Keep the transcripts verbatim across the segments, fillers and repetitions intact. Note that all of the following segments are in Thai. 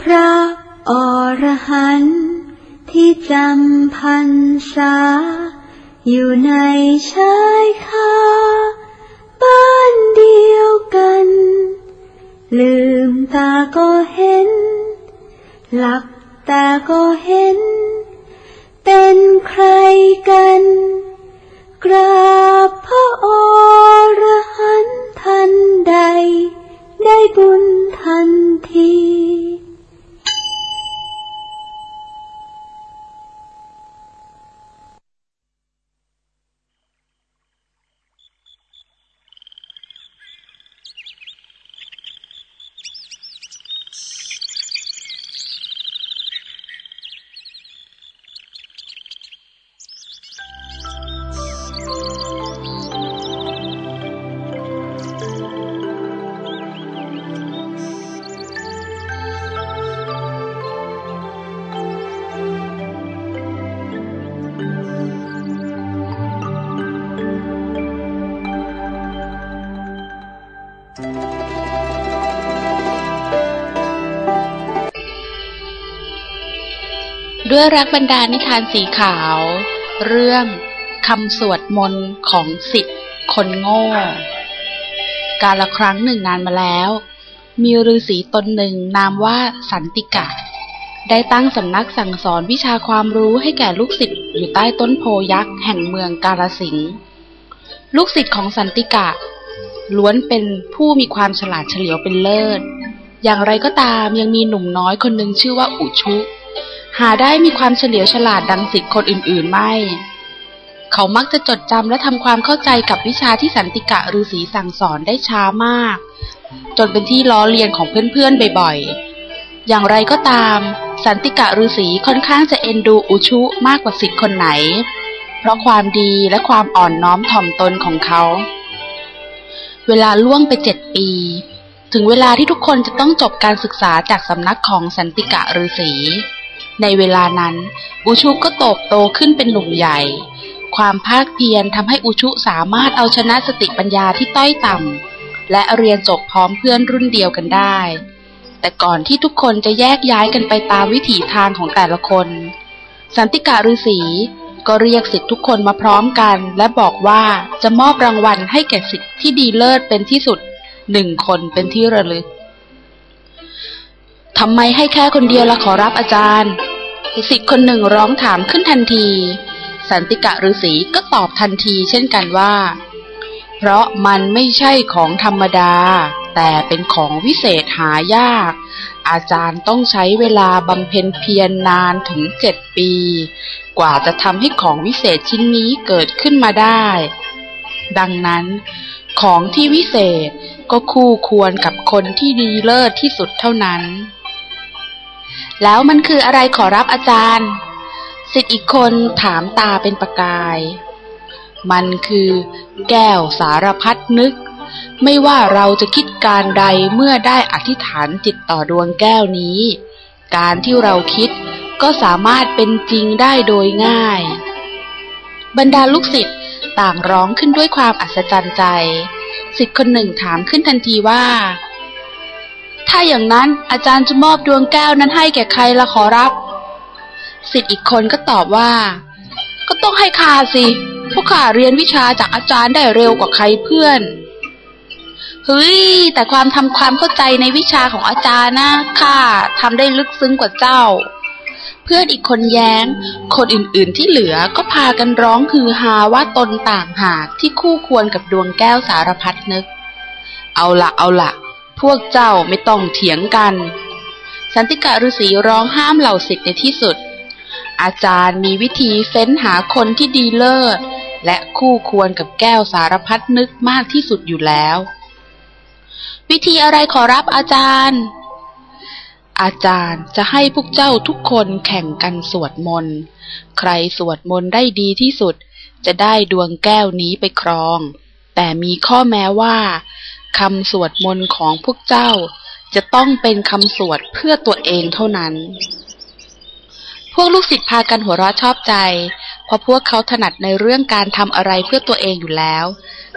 พระอรหันต์ที่จำพรรษาอยู่ในชายคาบ้านเดียวกันลืมตาก็เห็นหลับตาก็เห็นเป็นใครกันกราบพระอรหันต์ทันใดได้บุญทันทีด้วยรักบรรดานิทานสีขาวเรื่องคำสวดมนต์ของศิษย์คนโง่กาลครั้งหนึ่งนานมาแล้วมีฤาษีตนหนึ่งนามว่าสันติกะได้ตั้งสำนักสั่งสอนวิชาความรู้ให้แก่ลูกศิษย์อยู่ใต้ต้นโพยักษ์แห่งเมืองกาฬสิงห์ลูกศิษย์ของสันติกะล้วนเป็นผู้มีความฉลาดเฉลียวเป็นเลิศอย่างไรก็ตามยังมีหนุ่มน้อยคนหนึ่งชื่อว่าอุชุหาได้มีความเฉลียวฉลาดดังศิษย์คนอื่นๆไม่เขามักจะจดจำและทำความเข้าใจกับวิชาที่สันติกะฤาษีสั่งสอนได้ช้ามากจนเป็นที่ล้อเลียนของเพื่อนๆบ่อยๆอย่างไรก็ตามสันติกะฤาษีค่อนข้างจะเอ็นดูอุชุมากกว่าศิษย์คนไหนเพราะความดีและความอ่อนน้อมถ่อมตนของเขาเวลาล่วงไปเจ็ดปีถึงเวลาที่ทุกคนจะต้องจบการศึกษาจากสำนักของสันติกะฤาษีในเวลานั้นอุชุก็โตโตขึ้นเป็นหนุ่มใหญ่ความภาคเพียรทำให้อุชุสามารถเอาชนะสติปัญญาที่ต้อยต่ำและเรียนจบพร้อมเพื่อนรุ่นเดียวกันได้แต่ก่อนที่ทุกคนจะแยกย้ายกันไปตามวิถีทางของแต่ละคนสันติกะฤาษีก็เรียกศิษย์ทุกคนมาพร้อมกันและบอกว่าจะมอบรางวัลให้แก่ศิษย์ที่ดีเลิศเป็นที่สุดหนึ่งคนเป็นที่ระลึกทำไมให้แค่คนเดียวล่ะขอรับอาจารย์ศิษย์คนหนึ่งร้องถามขึ้นทันทีสันติกะฤาษีก็ตอบทันทีเช่นกันว่าเพราะมันไม่ใช่ของธรรมดาแต่เป็นของวิเศษหายากอาจารย์ต้องใช้เวลาบำเพ็ญเพียรนานถึงเจ็ดปีกว่าจะทำให้ของวิเศษชิ้นนี้เกิดขึ้นมาได้ดังนั้นของที่วิเศษก็คู่ควรกับคนที่ดีเลิศที่สุดเท่านั้นแล้วมันคืออะไรขอรับอาจารย์ศิษย์อีกคนถามตาเป็นประกายมันคือแก้วสารพัดนึกไม่ว่าเราจะคิดการใดเมื่อได้อธิษฐานจิตต่อดวงแก้วนี้การที่เราคิดก็สามารถเป็นจริงได้โดยง่ายบรรดาลูกศิษย์ต่างร้องขึ้นด้วยความอัศจรรย์ใจศิษย์คนหนึ่งถามขึ้นทันทีว่าถ้าอย่างนั้นอาจารย์จะมอบดวงแก้วนั้นให้แก่ใครล่ะขอรับศิษย์อีกคนก็ตอบว่าก็ต้องให้ข้าสิพวกข้าเรียนวิชาจากอาจารย์ได้เร็วกว่าใครเพื่อนเฮ้ยแต่ความทำความเข้าใจในวิชาของอาจารย์นะข้าทำได้ลึกซึ้งกว่าเจ้าเพื่อนอีกคนแย้งคนอื่นๆที่เหลือก็พากันร้องฮือฮาว่าตนต่างหากที่คู่ควรกับดวงแก้วสารพัดนึกเอาละเอาละพวกเจ้าไม่ต้องเถียงกันสันติกะฤาษีร้องห้ามเหล่าศิษย์ในที่สุดอาจารย์มีวิธีเฟ้นหาคนที่ดีเลิศและคู่ควรกับแก้วสารพัดนึกมากที่สุดอยู่แล้ววิธีอะไรขอรับอาจารย์อาจารย์จะให้พวกเจ้าทุกคนแข่งกันสวดมนต์ใครสวดมนต์ได้ดีที่สุดจะได้ดวงแก้วนี้ไปครองแต่มีข้อแม้ว่าคำสวดมนต์ของพวกเจ้าจะต้องเป็นคำสวดเพื่อตัวเองเท่านั้นพวกลูกศิษย์พากันหัวเราะชอบใจเพราะพวกเขาถนัดในเรื่องการทำอะไรเพื่อตัวเองอยู่แล้ว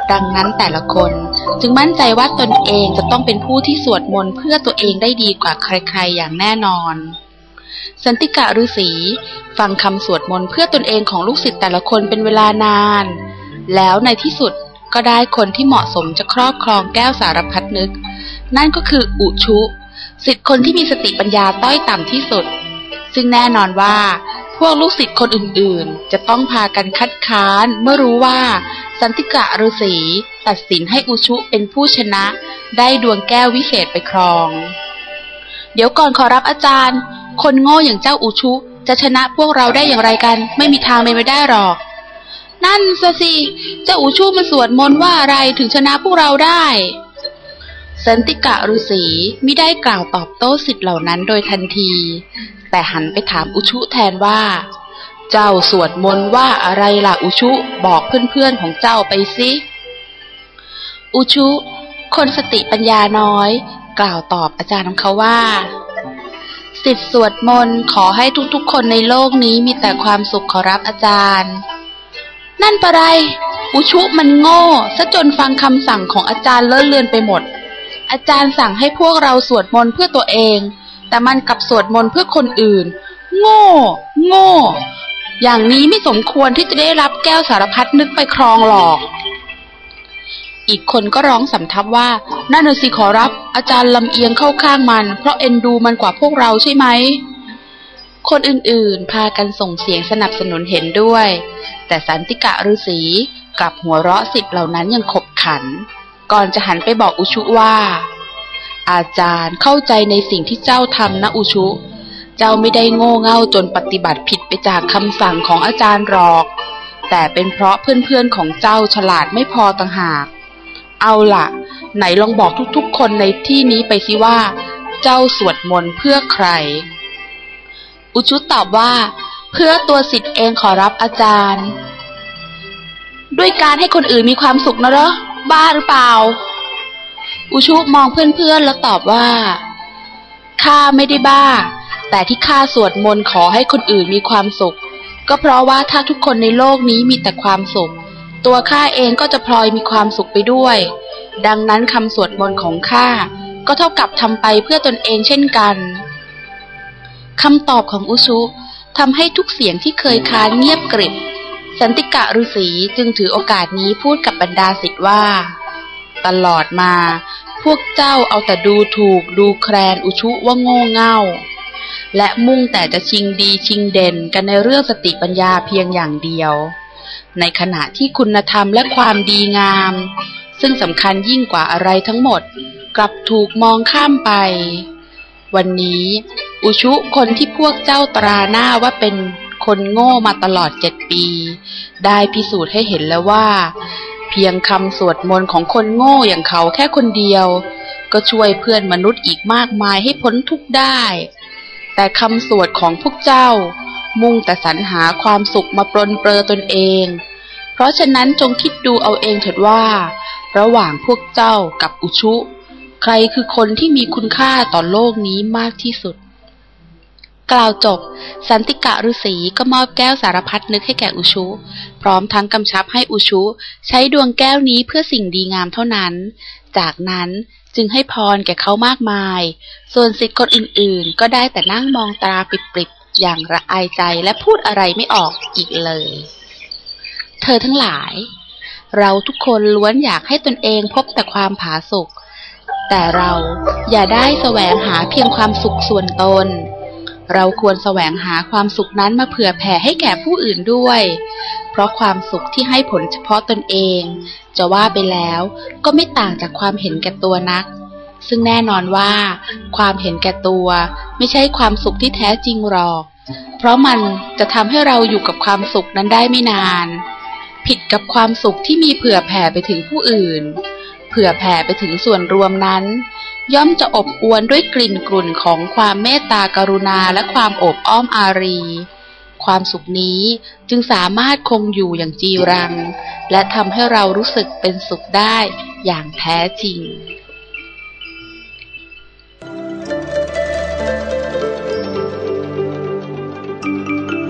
ดังนั้นแต่ละคนจึงมั่นใจว่าตนเองจะต้องเป็นผู้ที่สวดมนต์เพื่อตัวเองได้ดีกว่าใครๆอย่างแน่นอนสันติกะฤาษีฟังคำสวดมนต์เพื่อตนเองของลูกศิษย์แต่ละคนเป็นเวลานานแล้วในที่สุดก็ได้คนที่เหมาะสมจะครอบครองแก้วสารพัดนึกนั่นก็คืออุชุศิษย์คนที่มีสติปัญญาต้อยต่ำที่สุดซึ่งแน่นอนว่าพวกลูกศิษย์คนอื่นๆจะต้องพากันคัดค้านเมื่อรู้ว่าสันติกะฤาษีตัดสินให้อุชุเป็นผู้ชนะได้ดวงแก้ววิเศษไปครองเดี๋ยวก่อนขอรับอาจารย์คนโง่อย่างเจ้าอุชุจะชนะพวกเราได้อย่างไรกันไม่มีทางเป็นไปได้หรอกนั่นสิเจ้าอุชุมันสวดมนต์ว่าอะไรถึงชนะพวกเราได้สันติกะฤาษีมิได้กล่าวตอบโต้ศิษย์เหล่านั้นโดยทันทีแต่หันไปถามอุชุแทนว่าเจ้าสวดมนต์ว่าอะไรล่ะอุชุบอกเพื่อนๆของเจ้าไปสิอุชุคนสติปัญญาน้อยกล่าวตอบอาจารย์ของเขาว่าศิษย์สวดมนต์ขอให้ทุกๆคนในโลกนี้มีแต่ความสุขขอรับอาจารย์นั่นปะไรอุชุมันโง่ซะจนฟังคำสั่งของอาจารย์เลอะเลือนไปหมดอาจารย์สั่งให้พวกเราสวดมนต์เพื่อตัวเองแต่มันกลับสวดมนต์เพื่อคนอื่นโง่โง่อย่างนี้ไม่สมควรที่จะได้รับแก้วสารพัดนึกไปครองหรอกอีกคนก็ร้องสำทับว่านั่นน่ะสิขอรับอาจารย์ลำเอียงเข้าข้างมันเพราะเอ็นดูมันกว่าพวกเราใช่ไหมคนอื่นๆพากันส่งเสียงสนับสนุนเห็นด้วยแต่สันติกะฤาษีกลับหัวเราะศิษย์เหล่านั้นยังขบขันก่อนจะหันไปบอกอุชุว่าอาจารย์เข้าใจในสิ่งที่เจ้าทำนะอุชุเจ้าไม่ได้โง่เง่าจนปฏิบัติผิดไปจากคำสั่งของอาจารย์หรอกแต่เป็นเพราะเพื่อนๆของเจ้าฉลาดไม่พอต่างหากเอาล่ะไหนลองบอกทุกๆคนในที่นี้ไปสิว่าเจ้าสวดมนต์เพื่อใครอุชุตอบว่าเพื่อตัวศิษย์เองขอรับอาจารย์ด้วยการให้คนอื่นมีความสุขนะเหรอบ้าหรือเปล่าอุชุมองเพื่อนๆแล้วตอบว่าข้าไม่ได้บ้าแต่ที่ข้าสวดมนต์ขอให้คนอื่นมีความสุขก็เพราะว่าถ้าทุกคนในโลกนี้มีแต่ความสุขตัวข้าเองก็จะพลอยมีความสุขไปด้วยดังนั้นคำสวดมนต์ของข้าก็เท่ากับทำไปเพื่อตนเองเช่นกันคำตอบของอุชุทำให้ทุกเสียงที่เคยค้านเงียบกริบสันติกะฤาษีจึงถือโอกาสนี้พูดกับบรรดาศิษย์ว่าตลอดมาพวกเจ้าเอาแต่ดูถูกดูแคลนอุชุว่าโง่เง่าและมุ่งแต่จะชิงดีชิงเด่นกันในเรื่องสติปัญญาเพียงอย่างเดียวในขณะที่คุณธรรมและความดีงามซึ่งสำคัญยิ่งกว่าอะไรทั้งหมดกลับถูกมองข้ามไปวันนี้อุชุคนที่พวกเจ้าตราหน้าว่าเป็นคนโง่มาตลอดเจ็ดปีได้พิสูจน์ให้เห็นแล้วว่าเพียงคำสวดมนต์ของคนโง่อย่างเขาแค่คนเดียวก็ช่วยเพื่อนมนุษย์อีกมากมายให้พ้นทุกข์ได้แต่คำสวดของพวกเจ้ามุ่งแต่สรรหาความสุขมาปรนเปรอตนเองเพราะฉะนั้นจงคิดดูเอาเองเถิดว่าระหว่างพวกเจ้ากับอุชุใครคือคนที่มีคุณค่าต่อโลกนี้มากที่สุดกล่าวจบสันติกะฤาษีก็มอบแก้วสารพัดนึกให้แก่อุชุพร้อมทั้งกำชับให้อุชุใช้ดวงแก้วนี้เพื่อสิ่งดีงามเท่านั้นจากนั้นจึงให้พรแก่เขามากมายส่วนศิษย์คนอื่นๆก็ได้แต่นั่งมองตาปริบๆอย่างระอายใจและพูดอะไรไม่ออกอีกเลยเธอทั้งหลายเราทุกคนล้วนอยากให้ตนเองพบแต่ความผาสุกแต่เราอย่าได้แสวงหาเพียงความสุขส่วนตนเราควรแสวงหาความสุขนั้นมาเผื่อแผ่ให้แก่ผู้อื่นด้วยเพราะความสุขที่ให้ผลเฉพาะตนเองจะว่าไปแล้วก็ไม่ต่างจากความเห็นแก่ตัวนักซึ่งแน่นอนว่าความเห็นแก่ตัวไม่ใช่ความสุขที่แท้จริงหรอกเพราะมันจะทำให้เราอยู่กับความสุขนั้นได้ไม่นานผิดกับความสุขที่มีเผื่อแผ่ไปถึงผู้อื่นเผื่อแผ่ไปถึงส่วนรวมนั้นย่อมจะอบอวลด้วยกลิ่นกลุ่นของความเมตตากรุณาและความโอบอ้อมอารีความสุขนี้จึงสามารถคงอยู่อย่างจีรังและทำให้เรารู้สึกเป็นสุขได้อย่างแท้จริง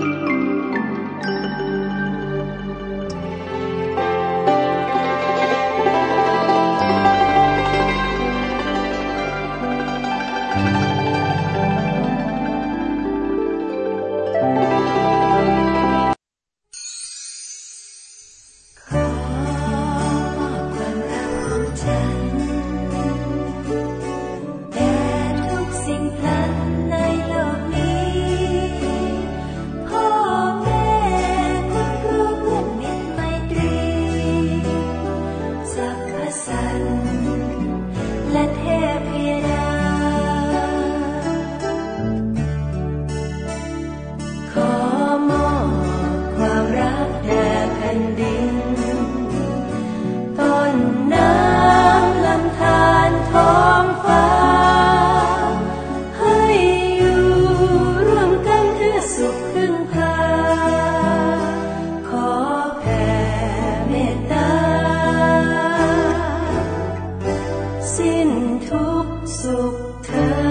ขสิ้นทุกข์สุขเธอ